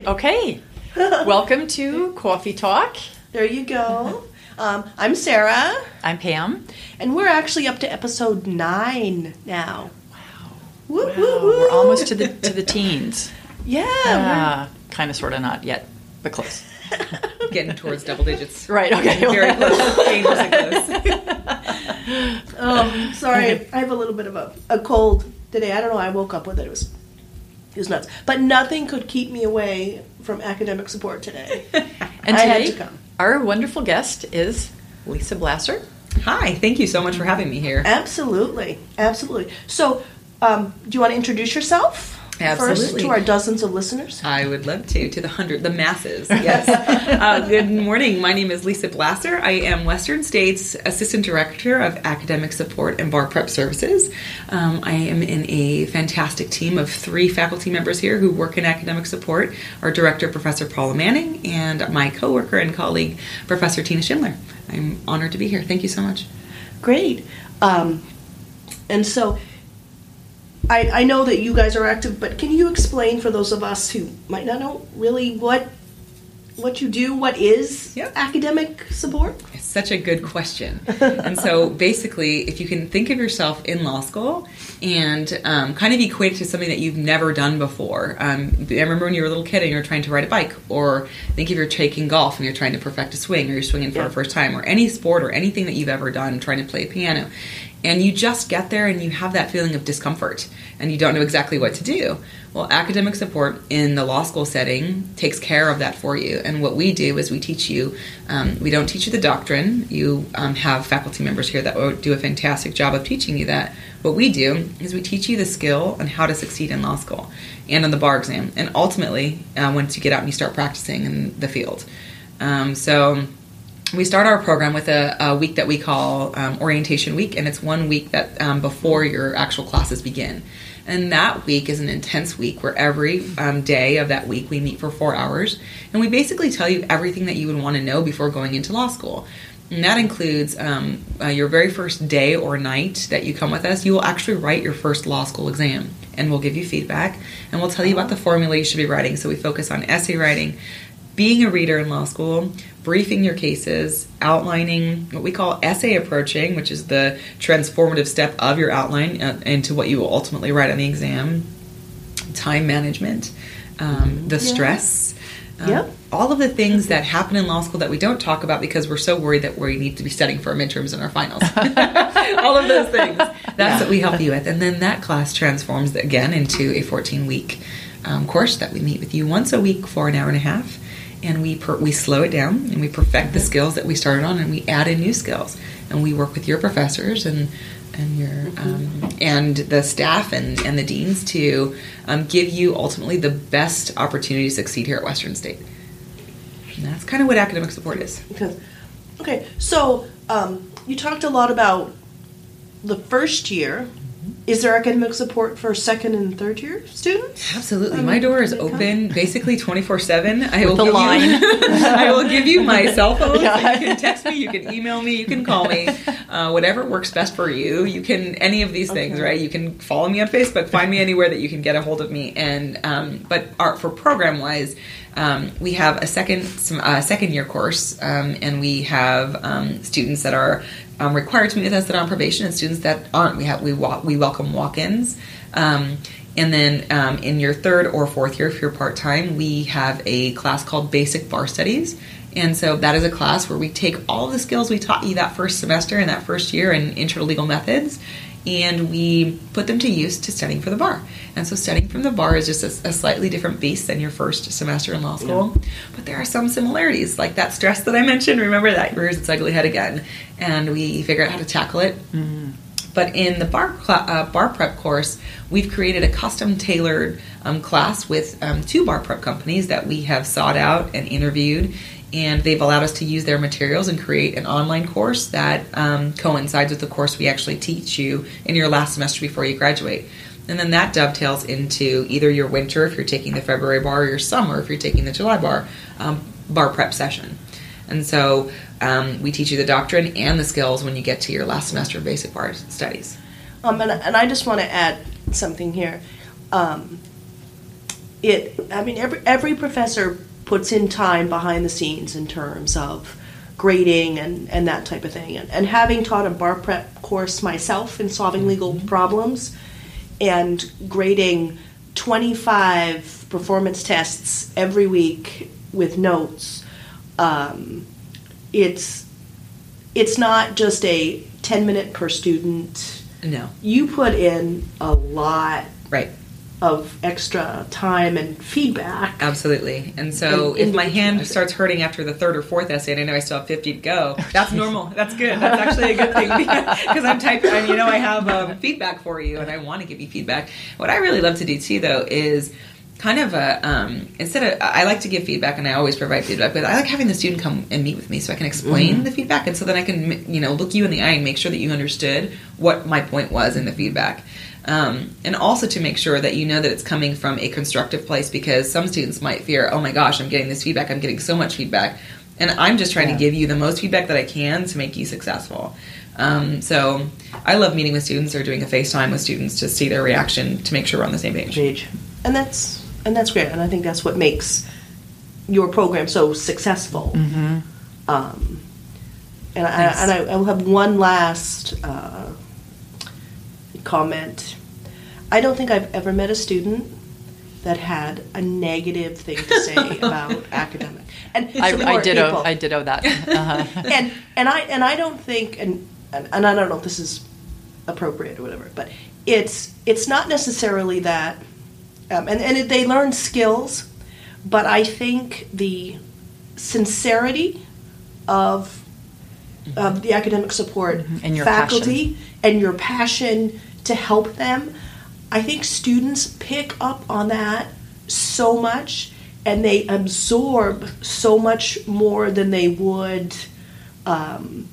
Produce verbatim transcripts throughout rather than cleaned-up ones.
Okay, welcome to Coffee Talk. There you go. Um, I'm Sarah. I'm Pam. And we're actually up to episode nine now. Wow. Woo, wow. woo, woo. We're almost to the to the teens. Yeah. Uh, kind of, sort of, not yet, but close. Getting towards double digits. Right, okay. Very close. Dangerously close. um, sorry, I have a little bit of a, a cold today. I don't know, I woke up with it. It was, it was nuts. But nothing could keep me away from academic support today. And I today, had to come. Our wonderful guest is Lisa Blasser. Hi, thank you so much for having me here. Absolutely, absolutely. So, um, do you want to introduce yourself? Absolutely. First to our dozens of listeners? I would love to, to the hundred, the masses, yes. uh, good morning, my name is Lisa Blasser. I am Western State's Assistant Director of Academic Support and Bar Prep Services. Um, I am in a fantastic team of three faculty members here who work in academic support. Our Director, Professor Paula Manning, and my coworker and colleague, Professor Tina Schindler. I'm honored to be here. Thank you so much. Great. Um, and so... I, I know that you guys are active, but can you explain for those of us who might not know really what what you do, what is Yep. academic support? It's such a good question. And so basically, if you can think of yourself in law school and um, kind of equate it to something that you've never done before. Um, I remember when you were a little kid and you were trying to ride a bike, or think if you're taking golf and you're trying to perfect a swing, or you're swinging for Yeah. the first time, or any sport or anything that you've ever done, trying to play piano. And you just get there and you have that feeling of discomfort and you don't know exactly what to do. Well, academic support in the law school setting takes care of that for you. And what we do is we teach you, um, we don't teach you the doctrine. You um, have faculty members here that will do a fantastic job of teaching you that. What we do is we teach you the skill on how to succeed in law school and on the bar exam. And ultimately, uh, once you get out and you start practicing in the field. Um, so... We start our program with a, a week that we call um, Orientation Week, and it's one week that um, before your actual classes begin. And that week is an intense week where every um, day of that week we meet for four hours, and we basically tell you everything that you would want to know before going into law school. And that includes um, uh, your very first day or night that you come with us, you will actually write your first law school exam, and we'll give you feedback, and we'll tell you about the formula you should be writing. So we focus on essay writing, being a reader in law school, briefing your cases, outlining what we call essay approaching, which is the transformative step of your outline uh, into what you will ultimately write on the exam, time management, um, the Yeah. stress, um, Yep. all of the things that happen in law school that we don't talk about because we're so worried that we need to be studying for our midterms and our finals. All of those things. That's Yeah. what we help you with. And then that class transforms again into a fourteen-week um, course that we meet with you once a week for an hour and a half. And we per, we slow it down and we perfect the skills that we started on, and we add in new skills. And we work with your professors and and your um, and the staff and, and the deans to um, give you ultimately the best opportunity to succeed here at Western State. And that's kind of what academic support is. Because, okay, so um, you talked a lot about the first year. Is there academic support for second and third year students? Absolutely. Um, My door is can they come? open basically twenty-four seven. I With will the give line. You, I will give you my cell phone. Yeah. So you can text me, you can email me, you can call me. Uh, whatever works best for you. You can, any of these things, Okay. right? You can follow me on Facebook, find me anywhere that you can get a hold of me. And um, But our, for program-wise, um, we have a second some, uh, second year course, um, and we have um, students that are Um, required to meet with us that are on probation, and students that aren't. We have we walk, we welcome walk-ins, um, and then um, in your third or fourth year, if you're part-time, we have a class called Basic Bar Studies, and so that is a class where we take all the skills we taught you that first semester and that first year in Intro to Legal Methods, and we put them to use to studying for the bar. And so studying from the bar is just a, a slightly different beast than your first semester in law school. Yeah. But there are some similarities, like that stress that I mentioned. Remember, that rears its ugly head again. And we figure out how to tackle it. Mm-hmm. But in the bar cl- uh, bar prep course, we've created a custom-tailored um, class with um, two bar prep companies that we have sought out and interviewed. And they've allowed us to use their materials and create an online course that um, coincides with the course we actually teach you in your last semester before you graduate. And then that dovetails into either your winter, if you're taking the February bar, or your summer, if you're taking the July bar, um, bar prep session. And so um, we teach you the doctrine and the skills when you get to your last semester of basic bar studies. Um, and, and I just want to add something here. Um, it, I mean, every, every professor puts in time behind the scenes in terms of grading and, and that type of thing. And, and having taught a bar prep course myself in solving legal problems and grading twenty-five performance tests every week with notes, um, it's it's not just a ten minute per student. No. You put in a lot Right. of extra time and feedback. Absolutely. And so And if my hand individualize it. starts hurting after the third or fourth essay and I know I still have fifty to go, that's normal. That's good. That's actually a good thing because I'm typing, and you know, I have um, feedback for you and I want to give you feedback. What I really love to do too, though, is kind of a, um, instead of, I like to give feedback and I always provide feedback, but I like having the student come and meet with me so I can explain Mm-hmm. the feedback, and so then I can, you know, look you in the eye and make sure that you understood what my point was in the feedback. Um, and also to make sure that you know that it's coming from a constructive place, because some students might fear, oh my gosh, I'm getting this feedback, I'm getting so much feedback, and I'm just trying Yeah. to give you the most feedback that I can to make you successful. Um, so I love meeting with students or doing a FaceTime with students to see their reaction to make sure we're on the same page. Page. And that's and that's great. And I think that's what makes your program so successful. Mm-hmm. Um, and I, Thanks. and I, I will have one last uh, comment. I don't think I've ever met a student that had a negative thing to say about academic. And I, support I ditto. people. I ditto that. Uh-huh. and and I and I don't think and, and and I don't know if this is appropriate or whatever, but it's it's not necessarily that, um, and and it, they learn skills, but I think the sincerity of of the academic support And your faculty and your passion to help them, I think students pick up on that so much, and they absorb so much more than they would um,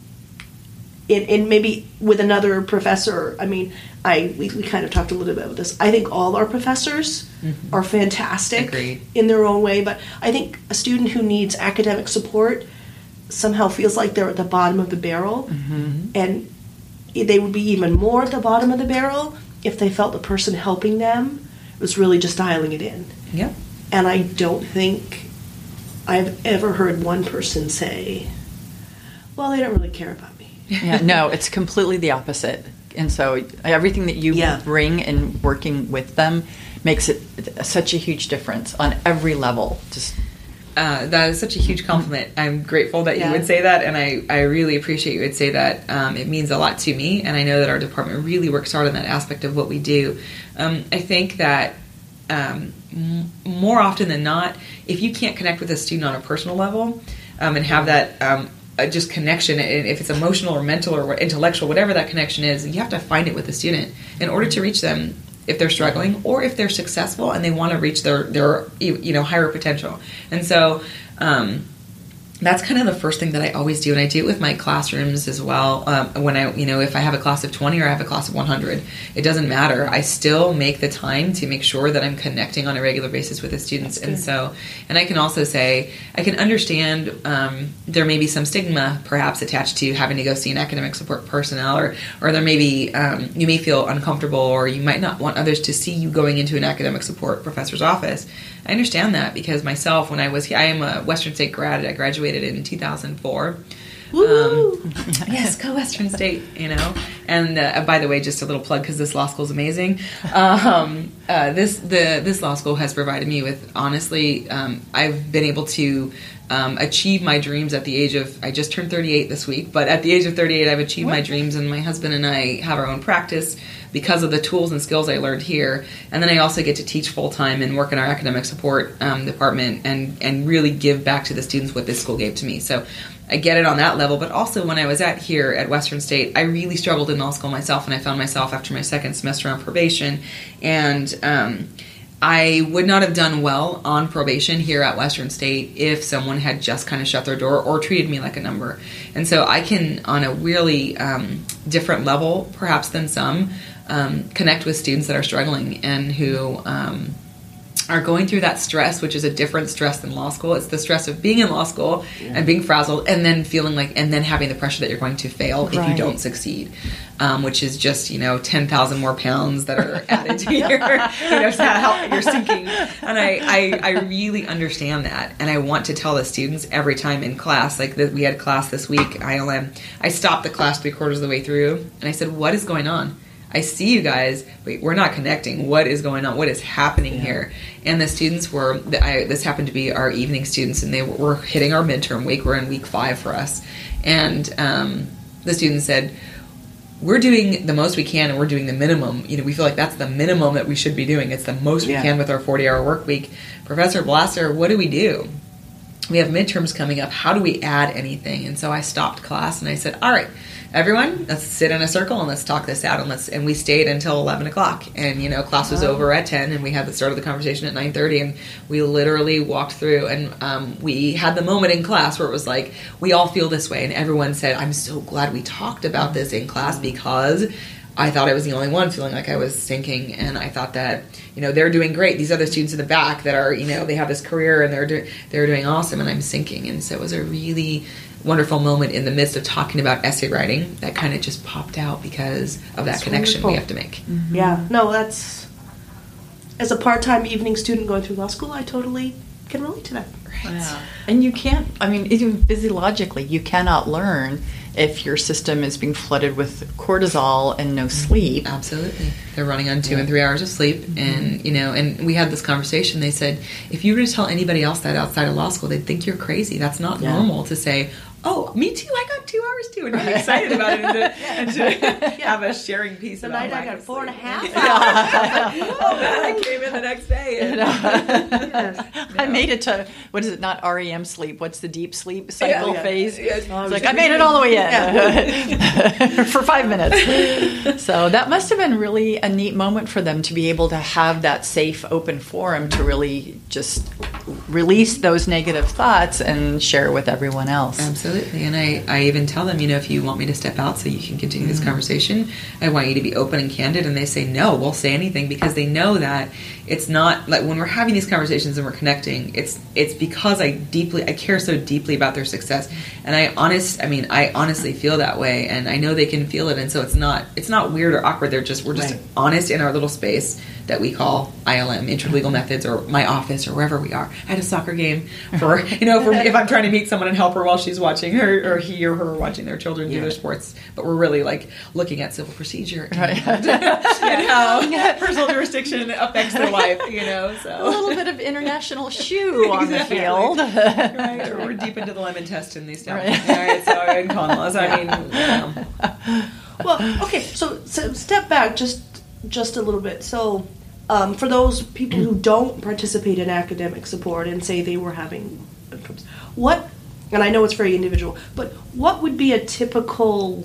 in, in maybe with another professor. I mean, I we, we kind of talked a little bit about this. I think all our professors Mm-hmm. are fantastic Agreed. in their own way, but I think a student who needs academic support somehow feels like they're at the bottom of the barrel, Mm-hmm. and they would be even more at the bottom of the barrel if they felt the person helping them was really just dialing it in. Yep. And I don't think I've ever heard one person say, well, they don't really care about me. Yeah, no, it's completely the opposite. And so everything that you Yeah. bring in working with them makes it such a huge difference on every level. Just Uh, that is such a huge compliment. I'm grateful that Yeah. you would say that, and I, I really appreciate you would say that. Um, it means a lot to me, and I know that our department really works hard on that aspect of what we do. Um, I think that um, m- more often than not, if you can't connect with a student on a personal level um, and have that um, uh, just connection, and if it's emotional or mental or what- intellectual, whatever that connection is, you have to find it with the student in order to reach them if they're struggling or if they're successful and they want to reach their, their you know, higher potential. And so um, that's kind of the first thing that I always do, and I do it with my classrooms as well. Um, when I, you know, if I have a class of twenty or I have a class of one hundred, it doesn't matter. I still make the time to make sure that I'm connecting on a regular basis with the students. And so, and I can also say, I can understand um, there may be some stigma perhaps attached to having to go see an academic support personnel, or, or there may be, um, you may feel uncomfortable, or you might not want others to see you going into an academic support professor's office. I understand that because myself, when I was, I am a Western State grad. I graduated in two thousand four. Woo! Um, yes, go Western State, you know. And uh, by the way, just a little plug because this law school is amazing. Um, uh, this the this law school has provided me with, honestly, um, I've been able to um, achieve my dreams at the age of, I just turned thirty-eight this week, but at the age of thirty-eight, I've achieved my dreams, and my husband and I have our own practice because of the tools and skills I learned here. And then I also get to teach full-time and work in our academic support um, department and, and really give back to the students what this school gave to me. So I get it on that level, but also when I was at here at Western State, I really struggled in law school myself, and I found myself after my second semester on probation, and um, I would not have done well on probation here at Western State if someone had just kind of shut their door or treated me like a number. And so I can, on a really um, different level, perhaps than some, um, connect with students that are struggling and who um, are going through that stress, which is a different stress than law school. It's the stress of being in law school yeah. and being frazzled, and then feeling like, and then having the pressure that you're going to fail right. if you don't succeed, um, which is just, you know, ten thousand more pounds that are added to your, you know, how you're sinking. And I, I, I really understand that. And I want to tell the students every time in class, like the, we had class this week, I L M, I stopped the class three quarters of the way through, and I said, what is going on? I see you guys, but we're not connecting. What is going on? What is happening yeah. here? And the students were, I, this happened to be our evening students, and they were, were hitting our midterm week. We're in week five for us. And um, the students said, we're doing the most we can, and we're doing the minimum. You know, we feel like that's the minimum that we should be doing. It's the most yeah. we can with our forty-hour work week. Professor Blaser, what do we do? We have midterms coming up. How do we add anything? And so I stopped class, and I said, all right, everyone, let's sit in a circle and let's talk this out. And let's and we stayed until eleven o'clock. And, you know, class was oh. over at ten, and we had the start of the conversation at nine thirty. And we literally walked through, and um, we had the moment in class where it was like, we all feel this way. And everyone said, I'm so glad we talked about this in class, because I thought I was the only one feeling like I was sinking. And I thought that, you know, they're doing great. These other students in the back that are, you know, they have this career and they're do- they're doing awesome, and I'm sinking. And so it was a really wonderful moment in the midst of talking about essay writing that kind of just popped out because of that's that connection wonderful. we have to make. Mm-hmm. Yeah, no, that's, as a part-time evening student going through law school, I totally can relate to that. Right. Yeah. And you can't, I mean, even physiologically, you cannot learn if your system is being flooded with cortisol and no sleep. Absolutely. They're running on two yeah. and three hours of sleep. Mm-hmm. And, you know, and we had this conversation. They said, if you were to tell anybody else that outside of law school, they'd think you're crazy. That's not yeah. normal to say, oh, me too, I got two hours too. And I'm excited about it, and to, and to have a sharing piece the about night I got four and a half hours. Yeah. Oh, man, I came in the next day. And, yes. no. I made it to, what is it, not R E M sleep, what's the deep sleep cycle yeah, phase? Yeah. It's like, I made it all the way in yeah. for five minutes. So that must have been really a neat moment for them to be able to have that safe, open forum to really just release those negative thoughts and share with everyone else. Absolutely. And I, I even tell them, you know, if you want me to step out so you can continue this mm-hmm. conversation, I want you to be open and candid. And they say, no, we'll say anything, because they know that it's not like when we're having these conversations and we're connecting, it's it's because I deeply, I care so deeply about their success. And I honest, I mean, I honestly feel that way, and I know they can feel it. And so it's not, it's not weird or awkward. They're just, we're just right. honest in our little space that we call I L M, Interlegal Methods, or my office, or wherever we are. I had a soccer game for, you know, for, if I'm trying to meet someone and help her while she's watching her, or he or her watching their children yeah. do their sports. But we're really like looking at civil procedure and, right. and how personal jurisdiction affects their life, you know. So a little bit of international shoe on exactly. the field. Right. Or we're deep into the lemon test in these towns. Right. Right. So in con laws, I mean, you know. Well, okay, so, so step back just just a little bit. So um, for those people who don't participate in academic support and say they were having what, and I know it's very individual, but what would be a typical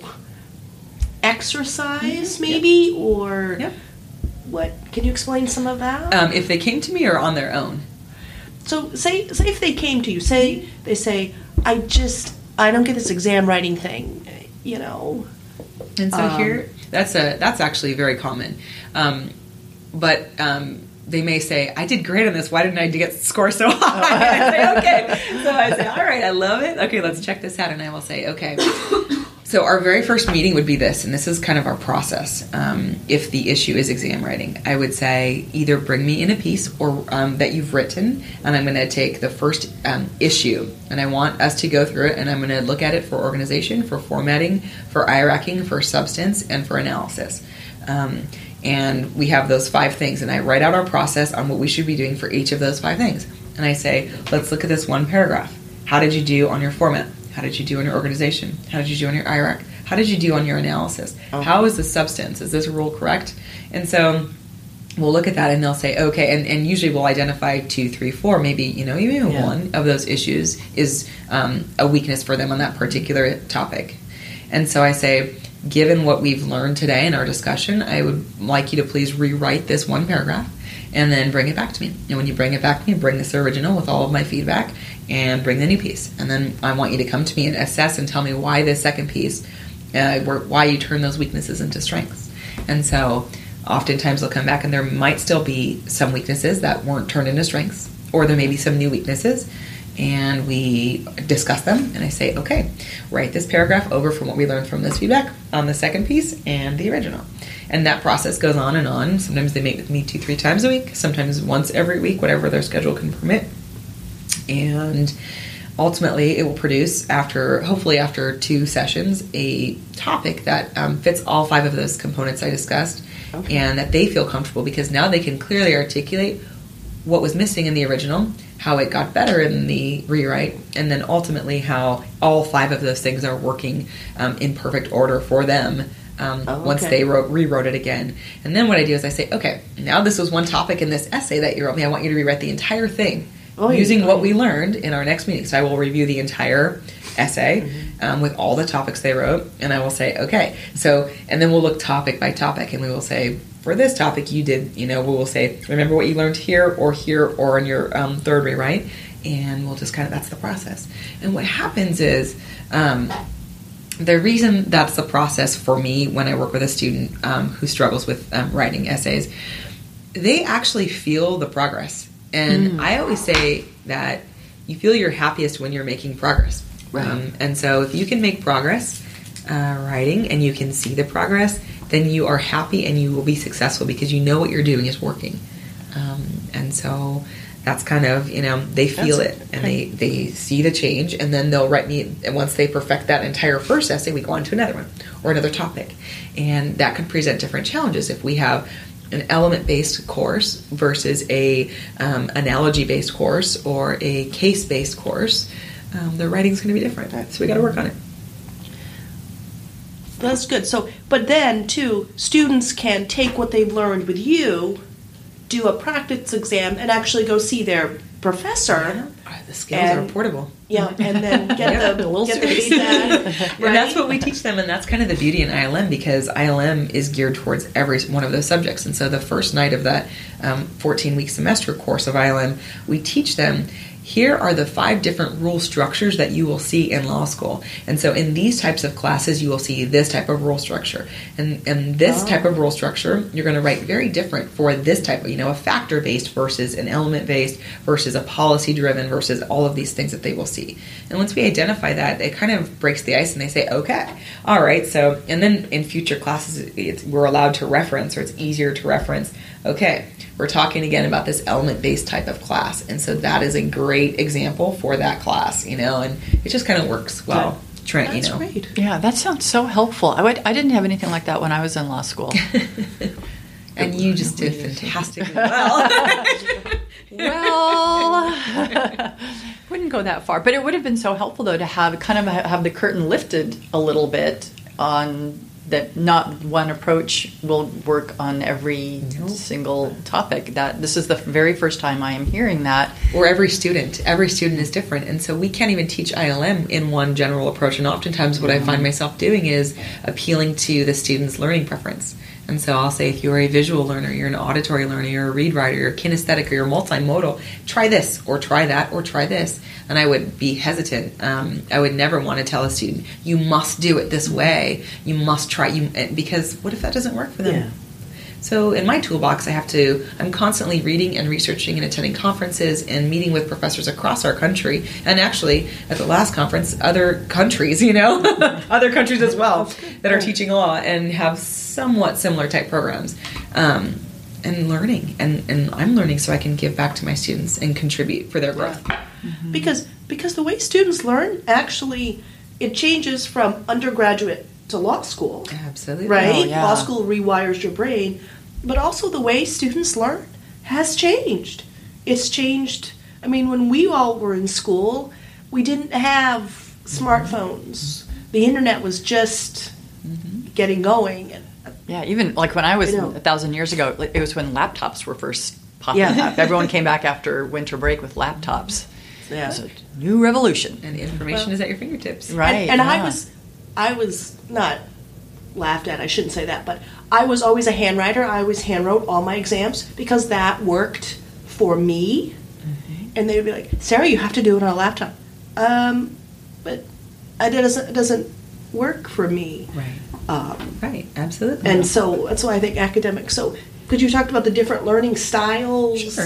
exercise maybe, yep. or yep. what, can you explain some of that? Um, if they came to me or on their own? So say say if they came to you, say they say, I just, I don't get this exam writing thing, you know. And so um, here, that's a that's actually very common. Um, but um, they may say, I did great on this. Why didn't I get score so high? And I say, okay. So I say, all right, I love it. Okay, let's check this out. And I will say, okay. So our very first meeting would be this, and this is kind of our process. Um, if the issue is exam writing, I would say either bring me in a piece or um, that you've written, and I'm going to take the first um, issue, and I want us to go through it, and I'm going to look at it for organization, for formatting, for IRACing, for substance, and for analysis. Um, and we have those five things, and I write out our process on what we should be doing for each of those five things. And I say, let's look at this one paragraph. How did you do on your format? How did you do on your organization? How did you do on your I R A C? How did you do on your analysis? Oh. How is the substance? Is this rule correct? And so we'll look at that, and they'll say, okay, and, and usually we'll identify two, three, four, maybe, you know, even yeah. one of those issues is um, a weakness for them on that particular topic. And so I say, given what we've learned today in our discussion, I would like you to please rewrite this one paragraph and then bring it back to me. And when you bring it back to me, bring this original with all of my feedback and bring the new piece. And then I want you to come to me and assess and tell me why this second piece, uh, why you turn those weaknesses into strengths. And so oftentimes they'll come back and there might still be some weaknesses that weren't turned into strengths, or there may be some new weaknesses, and we discuss them, and I say, okay, write this paragraph over from what we learned from this feedback on the second piece and the original. And that process goes on and on. Sometimes they meet with me two, three times a week, sometimes once every week, whatever their schedule can permit. And ultimately, it will produce, after hopefully after two sessions, a topic that um, fits all five of those components I discussed, okay. and that they feel comfortable, because now they can clearly articulate what was missing in the original, how it got better in the rewrite, and then ultimately how all five of those things are working um, in perfect order for them um, oh, okay. once they wrote, rewrote it again. And then what I do is I say, okay, now this was one topic in this essay that you wrote me. I want you to rewrite the entire thing oh, using yeah. what we learned in our next meeting. So I will review the entire essay mm-hmm. um, with all the topics they wrote, and I will say, okay, so, and then we'll look topic by topic, and we will say, for this topic you did, you know, we will say, remember what you learned here or here or in your um, third rewrite, and we'll just kind of, that's the process. And what happens is, um, the reason that's the process for me when I work with a student um, who struggles with um, writing essays, they actually feel the progress. And mm. I always say that you feel your happiest when you're making progress. Right. Um, and so if you can make progress uh, writing and you can see the progress, then you are happy and you will be successful because you know what you're doing is working. Um, and so that's kind of, you know, they feel that's it and okay. they, they see the change, and then they'll write me, and once they perfect that entire first essay, we go on to another one or another topic. And that can present different challenges. If we have an element-based course versus a um, analogy-based course or a case-based course, um, the writing's going to be different. So we got to work on it. That's good. So, but then too, students can take what they've learned with you, do a practice exam, and actually go see their professor. Yeah. The skills and, are portable. Yeah, and then get yeah, the, the, get the feedback. Right? And that's what we teach them, and that's kind of the beauty in I L M, because I L M is geared towards every one of those subjects. And so the first night of that um, fourteen-week semester course of I L M, we teach them, here are the five different rule structures that you will see in law school. And so in these types of classes, you will see this type of rule structure. And, and this oh. type of rule structure, you're going to write very different for this type of, you know, a factor-based versus an element-based versus a policy-driven versus all of these things that they will see. And once we identify that, it kind of breaks the ice and they say, okay, all right. So, and then in future classes, it's, we're allowed to reference, or it's easier to reference, okay, we're talking again about this element-based type of class. And so that is a great example for that class, you know, and it just kind of works well. Trent, That's you know. great. Yeah, that sounds so helpful. I, would, I didn't have anything like that when I was in law school. And you just did fantastically well. Well, wouldn't go that far. But it would have been so helpful, though, to have kind of have the curtain lifted a little bit on that not one approach will work on every nope. single topic. That this is the very first time I am hearing that. Or every student. Every student is different. And so we can't even teach I L M in one general approach. And oftentimes what mm-hmm. I find myself doing is appealing to the student's learning preference. And so I'll say, if you're a visual learner, you're an auditory learner, you're a read writer, you're kinesthetic, or you're multimodal, try this, or try that, or try this. And I would be hesitant. Um, I would never want to tell a student, you must do it this way. You must try, you because what if that doesn't work for them? Yeah. So in my toolbox, I have to, I'm constantly reading and researching and attending conferences and meeting with professors across our country. And actually, at the last conference, other countries, you know, other countries as well that are teaching law and have somewhat similar type programs. Um, and learning. And, and I'm learning so I can give back to my students and contribute for their growth. Yeah. Mm-hmm. Because, because the way students learn, actually, it changes from undergraduate to law school. Absolutely. Right? Oh, yeah. Law school rewires your brain. But also the way students learn has changed. It's changed. I mean, when we all were in school, we didn't have smartphones. The internet was just mm-hmm. getting going. And, yeah, even like when I was you know, a thousand years ago, it was when laptops were first popping yeah. up. Everyone came back after winter break with laptops. Yeah. It was a new revolution. And information well, is at your fingertips. Right. And, and yeah. I was, I was not laughed at, I shouldn't say that, but I was always a handwriter. I always handwrote all my exams because that worked for me. Mm-hmm. And they would be like, Sarah, you have to do it on a laptop. Um, but it doesn't, it doesn't work for me. Right. Um, Right. Absolutely. and so that's why I think academics. So, because you talked about the different learning styles. Sure.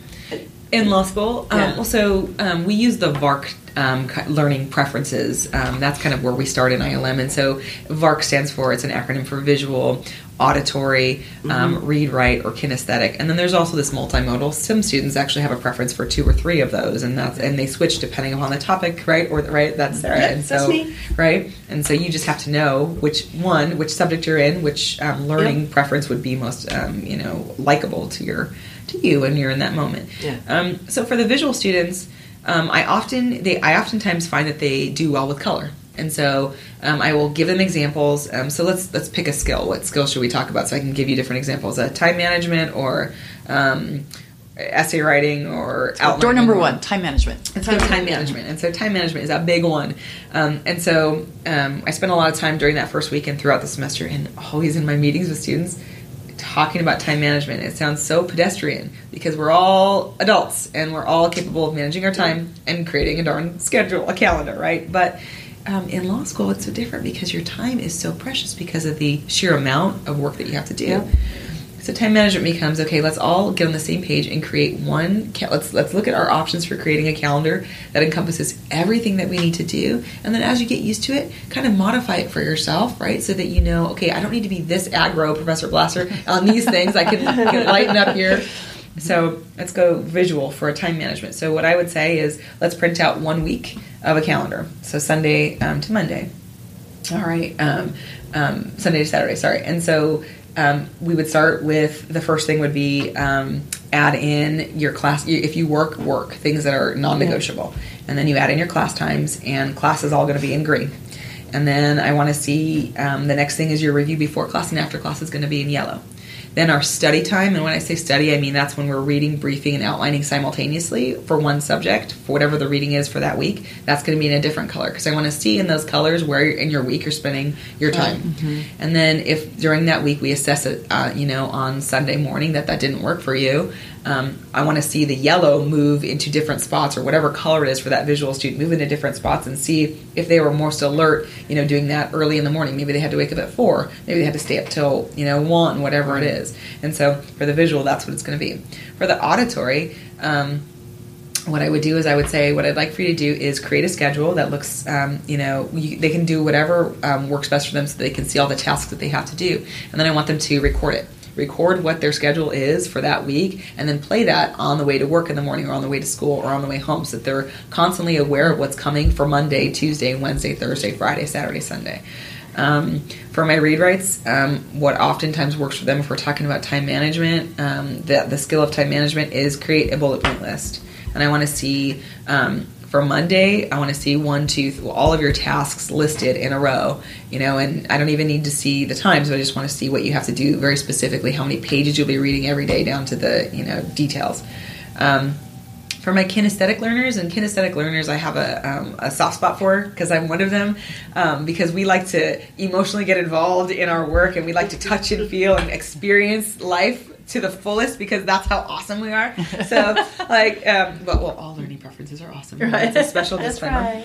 In law school, um, Yeah. also um, we use the V A R C um, ki- learning preferences. Um, that's kind of where we start in I L M, and so V A R C stands for, it's an acronym for visual, auditory, um, read, write, or kinesthetic. And then there's also this multimodal. Some students actually have a preference for two or three of those, and that's and they switch depending upon the topic, right? Or right, that's Sarah. Yep, and so, that's me. right? And so you just have to know which one, which subject you're in, which um, learning Yep. preference would be most, um, you know, likable to your to you when you're in that moment. Yeah. Um, so for the visual students, um, I often they I oftentimes find that they do well with color, and so um, I will give them examples. Um, so let's let's pick a skill. What skill should we talk about? So I can give you different examples: uh, time management, or um, essay writing, or outlining. Door number one, time management. And so time management. And so time management is a big one. Um, and so um, I spent a lot of time during that first week and throughout the semester, and always in my meetings with students, talking about time management. It sounds so pedestrian because we're all adults and we're all capable of managing our time and creating a darn schedule, a calendar, right? But um, in law school, it's so different because your time is so precious because of the sheer amount of work that you have to do. Yeah. So time management becomes, okay, let's all get on the same page and create one, ca- let's let's look at our options for creating a calendar that encompasses everything that we need to do. And then as you get used to it, kind of modify it for yourself, right? So that you know, okay, I don't need to be this aggro, Professor Blasser, on these things. I can, can lighten up here. So let's go visual for a time management. So what I would say is let's print out one week of a calendar. So Sunday um, to Monday. All right. Um, um, Sunday to Saturday, sorry. And so Um, we would start with, the first thing would be um, add in your class, if you work, work, things that are non-negotiable. And then you add in your class times, and class is all going to be in green. And then I want to see, um, the next thing is your review before class and after class is going to be in yellow. Then our study time, and when I say study, I mean that's when we're reading, briefing, and outlining simultaneously for one subject, for whatever the reading is for that week. That's going to be in a different color because I want to see in those colors where in your week you're spending your time. Mm-hmm. And then if during that week we assess it, uh, you know, on Sunday morning that that didn't work for you, um, I want to see the yellow move into different spots, or whatever color it is for that visual student, move into different spots and see if they were most alert, you know, doing that early in the morning. Maybe they had to wake up at four. Maybe they had to stay up till, you know, one, whatever it is. And so for the visual, that's what it's going to be. For the auditory, um, what I would do is I would say what I'd like for you to do is create a schedule that looks, um, you know, you, they can do whatever um, works best for them so they can see all the tasks that they have to do. And then I want them to record it. Record what their schedule is for that week, and then play that on the way to work in the morning, or on the way to school, or on the way home, so that they're constantly aware of what's coming for Monday, Tuesday, Wednesday, Thursday, Friday, Saturday, Sunday. Um, for my read writes, um, what oftentimes works for them if we're talking about time management, um, the, the skill of time management is create a bullet point list. And I want to see, um, for Monday, I want to see one, two, th- all of your tasks listed in a row, you know, and I don't even need to see the times, but I just want to see what you have to do very specifically, how many pages you'll be reading every day down to the, you know, details. Um, For my kinesthetic learners, and kinesthetic learners I have a, um, a soft spot for because I'm one of them, um, because we like to emotionally get involved in our work, and we like to touch and feel and experience life to the fullest because that's how awesome we are. So, like, um, but well, all learning preferences are awesome. Right? It's a special disclaimer. Right.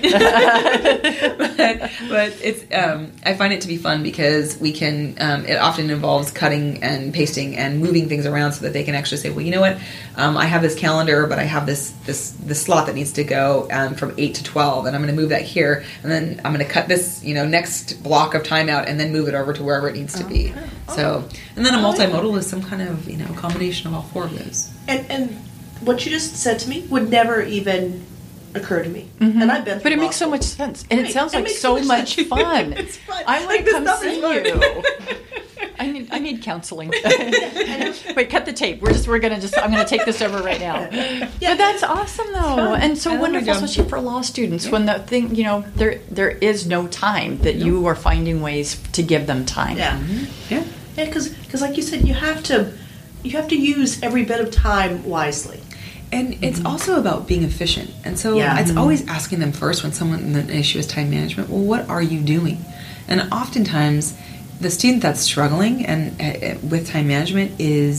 but, but it's um, I find it to be fun because we can. Um, it often involves cutting and pasting and moving things around so that they can actually say, well, you know what, um, I have this calendar, but I have this this this slot that needs to go um, from eight to twelve, and I'm going to move that here, and then I'm going to cut this, you know, next block of time out, and then move it over to wherever it needs to be. Oh. So, and then a multimodal is some kind of, you know, combination of all four of those. And and what you just said to me would never even occur to me. Mm-hmm. And I've been But it through makes so law much school. sense. And Right. it sounds It like makes so so much much fun. It's fun. I want Like, to this come stuff is see fun. you. I need I need counseling. Wait, cut the tape. We're just we're gonna just I'm gonna take this over right now. Yeah. But that's awesome though, fun. and so I love my wonderful, job. especially for law students when the thing, you know, there there is no time that you are finding ways to give them time. Yeah. Yeah. Yeah, because like you said, you have to you have to use every bit of time wisely. And it's Mm-hmm. also about being efficient. And so Yeah. it's always asking them first when someone, an issue is time management, well, what are you doing? And oftentimes, the student that's struggling and uh, with time management is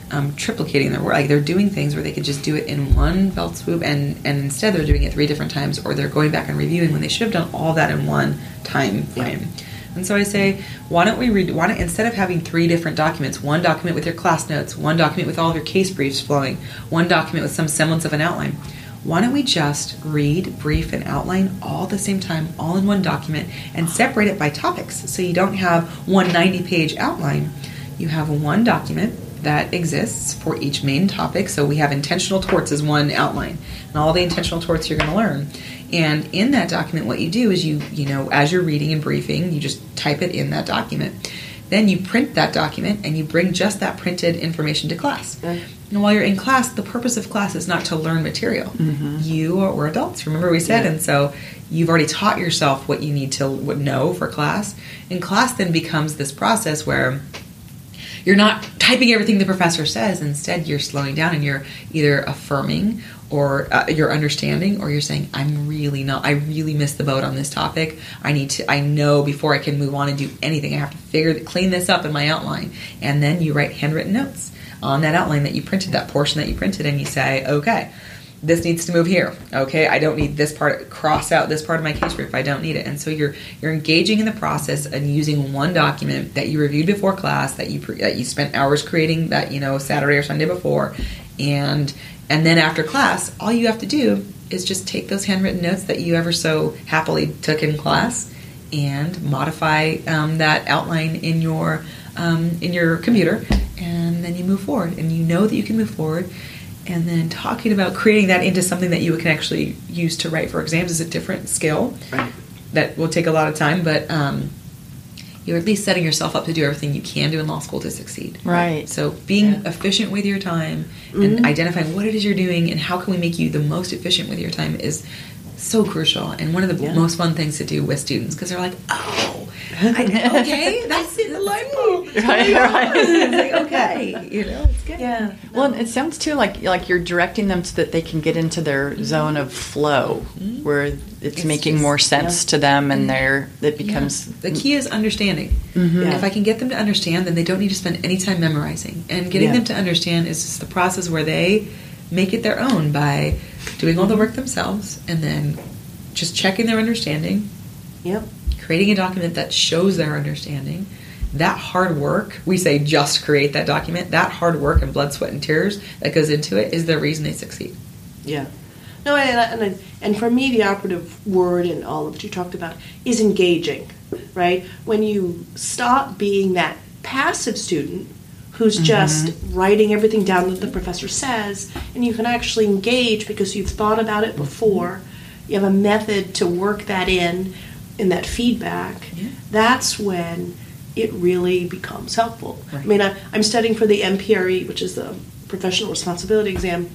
um, triplicating their work. Like they're doing things where they could just do it in one fell swoop, and, and instead they're doing it three different times, or they're going back and reviewing when they should have done all that in one time frame. Yeah. And so I say, why don't we read, why don't, instead of having three different documents, one document with your class notes, one document with all of your case briefs flowing, one document with some semblance of an outline, why don't we just read, brief, and outline all at the same time, all in one document, and separate it by topics, so you don't have one ninety-page outline. You have one document that exists for each main topic. So we have intentional torts as one outline, and all the intentional torts you're going to learn. And in that document, what you do is you, you know, as you're reading and briefing, you just type it in that document. Then you print that document, and you bring just that printed information to class. Okay. And while you're in class, the purpose of class is not to learn material. Mm-hmm. You are, we're adults, remember we said, yeah. And so you've already taught yourself what you need to know for class. And class then becomes this process where you're not typing everything the professor says. Instead, you're slowing down and you're either affirming or uh, you're understanding, or you're saying, I'm really not, I really missed the boat on this topic. I need to, I know before I can move on and do anything, I have to figure, clean this up in my outline. And then you write handwritten notes on that outline that you printed, that portion that you printed, and you say, okay, this needs to move here. Okay, I don't need this part, cross out this part of my case brief, I don't need it. And so you're you're engaging in the process and using one document that you reviewed before class, that you that you spent hours creating that, you know, Saturday or Sunday before, and and then after class, all you have to do is just take those handwritten notes that you ever so happily took in class and modify um, that outline in your um, in your computer, and then you move forward, and you know that you can move forward. And then talking about creating that into something that you can actually use to write for exams is a different skill. Right. That will take a lot of time, but um, you're at least setting yourself up to do everything you can do in law school to succeed. Right. So being yeah. efficient with your time Mm-hmm. and identifying what it is you're doing and how can we make you the most efficient with your time is so crucial, and one of the yeah. most fun things to do with students, because they're like, oh, I, okay, that's the light bulb. Right, right. It's like, okay, you know, it's good. Yeah. Well, it sounds too like like you're directing them so that they can get into their zone of flow, mm-hmm. where it's, it's making just, more sense yeah. to them, and they're it becomes. Yeah. The key is understanding. Mm-hmm. Yeah. If I can get them to understand, then they don't need to spend any time memorizing. And getting yeah. them to understand is just the process where they make it their own by doing all the work themselves, and then just checking their understanding. Yep. Creating a document that shows their understanding. That hard work, we say just create that document, that hard work and blood, sweat, and tears that goes into it is the reason they succeed. Yeah. No, and, and, and for me, the operative word in all of what you talked about is engaging, right? When you stop being that passive student who's mm-hmm. just writing everything down that the professor says, and you can actually engage because you've thought about it before, you have a method to work that in, in that feedback, yeah. that's when it really becomes helpful. Right. I mean, I, I'm studying for the M P R E, which is the Professional Responsibility Exam,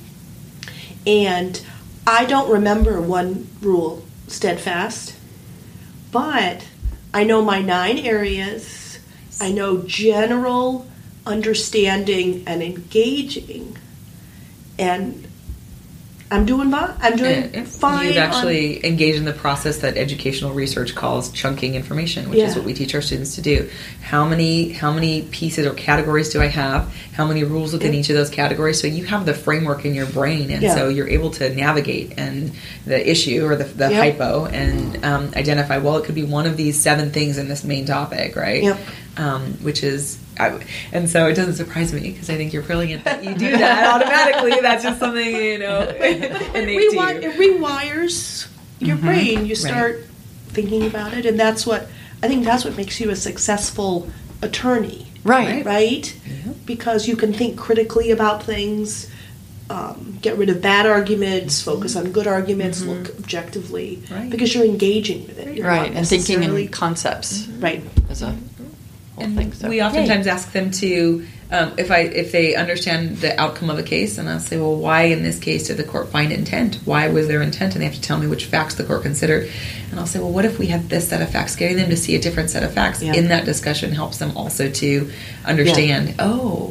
and I don't remember one rule steadfast, but I know my nine areas, I know general understanding and engaging, and I'm doing fine. I'm doing and fine. You've actually on, engaged in the process that educational research calls chunking information, which yeah. is what we teach our students to do. How many how many pieces or categories do I have? How many rules within yeah. each of those categories? So you have the framework in your brain, and yeah. so you're able to navigate and the issue or the, the yep. hypo and um, identify, well, it could be one of these seven things in this main topic, right? Yep. Um, which is, I, and so it doesn't surprise me because I think you're brilliant that you do that automatically. That's just something, you know, innate Rewi- to you. It rewires your mm-hmm. brain. You start right. thinking about it, and that's what I think. That's what makes you a successful attorney, right? Right, yeah. Because you can think critically about things. Um, get rid of bad arguments, focus on good arguments, mm-hmm. look objectively, right. because you're engaging with it. You're right, and thinking in concepts. Mm-hmm. Right. As a whole and thing. So. We oftentimes Yay. ask them to, um, if I if they understand the outcome of a case, and I'll say, well, why in this case did the court find intent? Why was there intent? And they have to tell me which facts the court considered. And I'll say, well, what if we had this set of facts? Getting them to see a different set of facts yeah. in that discussion helps them also to understand, yeah. oh,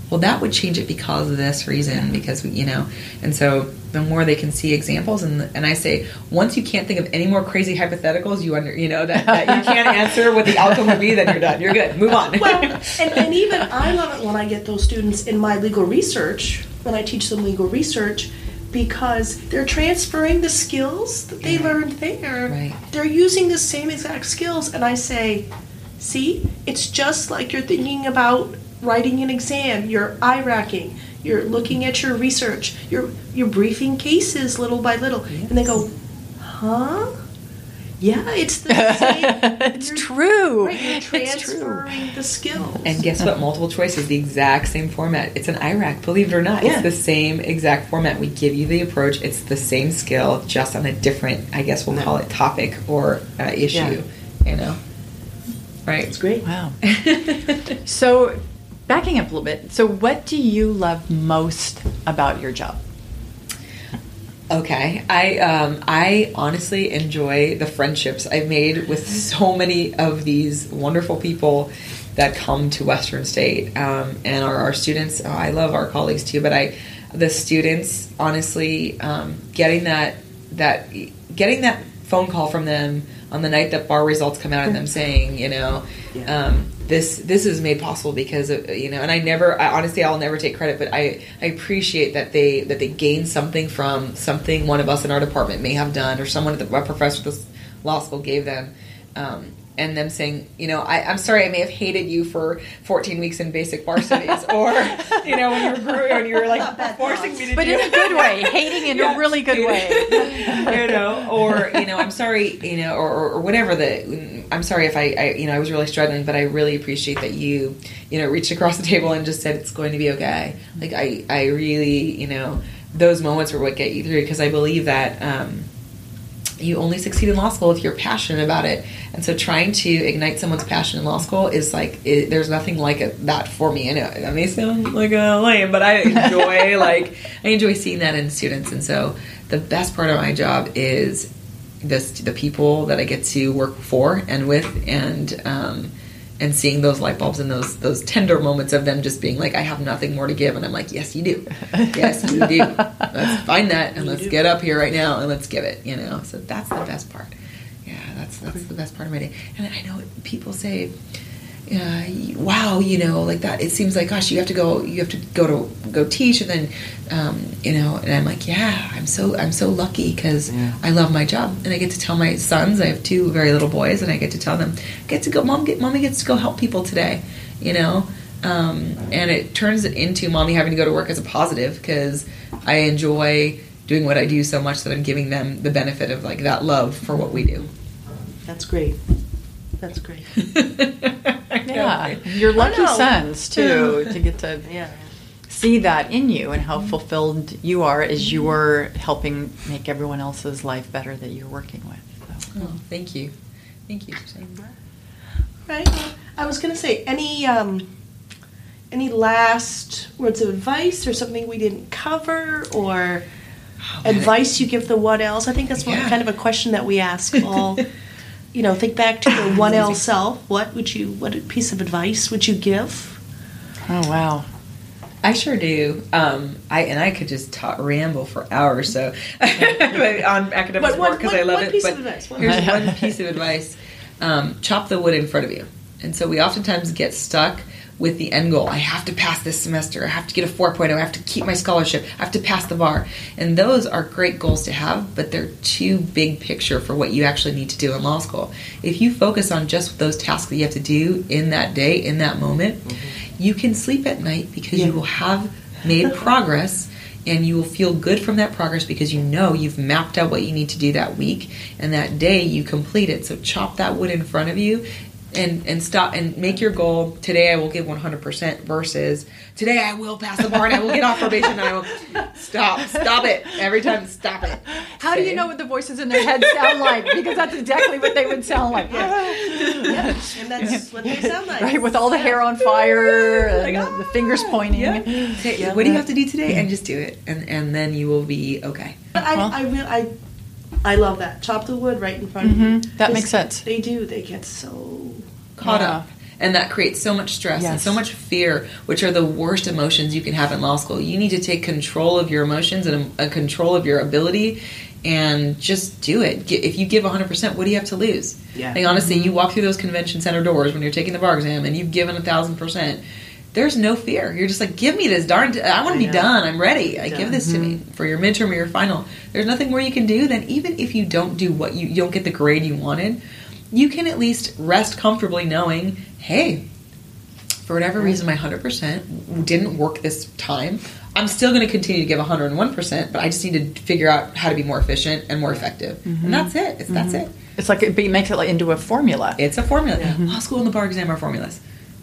well, that would change it because of this reason, because we, you know, and so the more they can see examples, and and I say, once you can't think of any more crazy hypotheticals, you under, you know, that, that you can't answer what the outcome would be, then you're done. You're good. Move on. Well, and, and even I love it when I get those students in my legal research, when I teach them legal research, because they're transferring the skills that they learned there. Right. They're using the same exact skills, and I say, see, it's just like you're thinking about writing an exam. You're eye racking. You're looking at your research. You're you're briefing cases little by little, Yes. and they go, huh? Yeah, it's the same. It's You're- true. Right, you're It's true. transferring the skills. And guess what? Multiple choice is the exact same format. It's an I RAC, believe it or not. Yeah. It's the same exact format. We give you the approach. It's the same skill, just on a different, I guess we'll call it topic or uh, issue. Yeah. You know, right? It's great. Wow. So, backing up a little bit. So, what do you love most about your job? Okay, I um, I honestly enjoy the friendships I've made with so many of these wonderful people that come to Western State um, and are our students. Oh, I love our colleagues too, but I the students honestly um, getting that that getting that phone call from them on the night that bar results come out and them saying, you know, Yeah. um, this this is made possible because of, you know, and I never, I, honestly, I'll never take credit, but I, I appreciate that they that they gained something from something one of us in our department may have done, or someone at the a professor at the law school gave them. Um, and them saying, you know, I, I'm sorry, I may have hated you for fourteen weeks in basic bar studies, or, you know, when you were growing, when you were like forcing me to But do in a good way, hating in Yeah. a really good way. you know, or, you know, I'm sorry, you know, or, or, or whatever the, I'm sorry if I, I, you know, I was really struggling, but I really appreciate that you, you know, reached across the table and just said it's going to be okay. Like, I, I really, you know, those moments are what get you through, because I believe that, um, you only succeed in law school if you're passionate about it. And so trying to ignite someone's passion in law school is like, it, there's nothing like it, that for me. I know that may sound like a lame, but I enjoy, like, I enjoy seeing that in students. And so the best part of my job is this, the people that I get to work for and with, and, um, and seeing those light bulbs and those those tender moments of them just being like, I have nothing more to give, and I'm like, yes, you do, yes, you do. Let's find that, and You let's do. get up here right now, and let's give it. You know, so that's the best part. Yeah, that's that's the best part of my day. And I know people say, uh, wow, you know, like that. It seems like, gosh, you have to go, you have to go to go teach, and then, um, you know, and I'm like, yeah, I'm so I'm so lucky because Yeah. I love my job, and I get to tell my sons. I have two very little boys, and I get to tell them, get to go, mom, get mommy gets to go help people today, you know, um, and it turns it into mommy having to go to work as a positive because I enjoy doing what I do so much that I'm giving them the benefit of like that love for what we do. That's great. That's great. Yeah, your lucky I know. sons too, to get to Yeah. see that in you and how fulfilled you are as you're helping make everyone else's life better that you're working with. So. Oh, thank you, thank you for saying that. Right. I was going to say, any um, any last words of advice or something we didn't cover, or Oh, man. advice you give the what else? I think that's one, Yeah. kind of a question that we ask all. You know, think back to your what else self. What would you? What piece of advice would you give? Oh wow. I sure do. Um, I and I could just talk, ramble for hours so but on academic What- what- sport because what- I love what it. piece but of advice? What- here's one piece of advice: um, chop the wood in front of you. And so we oftentimes get stuck with the end goal. I have to pass this semester. I have to get a four point oh. I have to keep my scholarship. I have to pass the bar. And those are great goals to have, but they're too big picture for what you actually need to do in law school. If you focus on just those tasks that you have to do in that day, in that moment, you can sleep at night because Yeah. you will have made progress, and you will feel good from that progress because you know you've mapped out what you need to do that week, and that day you complete it. So chop that wood in front of you and and stop and make your goal, today I will give one hundred percent versus today I will pass the bar and I will get off probation and I will stop stop it every time. Stop it. How do you Say- know what the voices in their head sound like? Because that's exactly what they would sound like. Yeah, and that's what they sound like. Right, with all the hair on fire and Like, the, the fingers pointing. Yeah. Say, Yeah. what do you have to do today? And just do it, and and then you will be okay. But I, Well- I, really, I, I love that. Chop the wood right in front of you. Mhm, that makes sense. They do. They get so Caught Yeah. up. And that creates so much stress and Yes. so much fear, which are the worst emotions you can have in law school. You need to take control of your emotions and a, a control of your ability and just do it. Gi- If you give one hundred percent, what do you have to lose? Yeah. Like, honestly, you walk through those convention center doors when you're taking the bar exam and you've given one thousand percent. There's no fear. You're just like, give me this darn, t- I want to I be know. done. I'm ready. I Done. give this to me for your midterm or your final. There's nothing more you can do than, even if you don't do what you, you don't get the grade you wanted, you can at least rest comfortably knowing, hey, for whatever reason, my one hundred percent didn't work this time. I'm still going to continue to give one hundred one percent, but I just need to figure out how to be more efficient and more effective. And that's it. It's, That's it. It's like it makes it like into a formula. It's a formula. Yeah. Law school and the bar exam are formulas.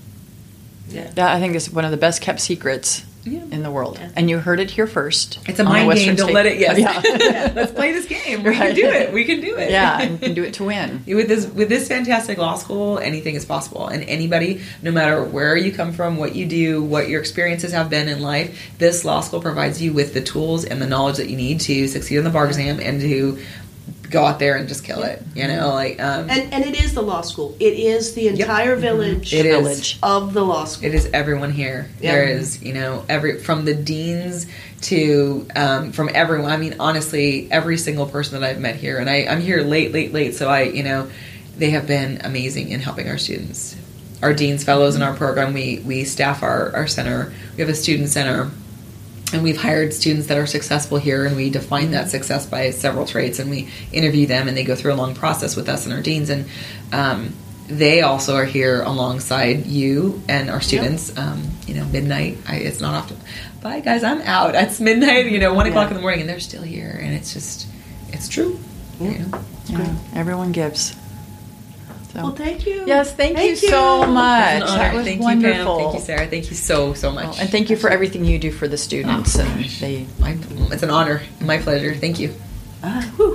Yeah. That, I think, is one of the best kept secrets Yeah. in the world. Yeah. And you heard it here first. It's a on the mind Western game. Don't State- let it. Yes. Yeah. Let's play this game. We Right. can do it. We can do it. Yeah, and you can do it to win. With this with this fantastic law school, anything is possible. And anybody, no matter where you come from, what you do, what your experiences have been in life, this law school provides you with the tools and the knowledge that you need to succeed in the bar exam and to go out there and just kill it. You know, like um, And and it is the law school. It is the entire village It is. Village. of the law school. it is everyone here. Yeah. There is, you know, every from the deans to um, from everyone. I mean, honestly, every single person that I've met here, and I, I'm here late, late, late. So I, you know, they have been amazing in helping our students. Our deans fellows in our program, we we staff our our center. We have a student center. And we've hired students that are successful here, and we define that success by several traits, and we interview them, and they go through a long process with us and our deans, and um, they also are here alongside you and our students. Um, you know, midnight. I, it's not often. Bye, guys. I'm out. It's midnight. You know, one o'clock in the morning, and they're still here, and it's just, it's true. You know? Yeah, everyone gives. So. Well, thank you. Yes, thank, Thank you you. so much. It's an honor. That was Thank wonderful. you, Pam. Thank you, Sarah. Thank you so so much. Well, and thank you for everything you do for the students. Oh, and gosh. they My, it's an honor. My pleasure. Thank you. Ah, whew.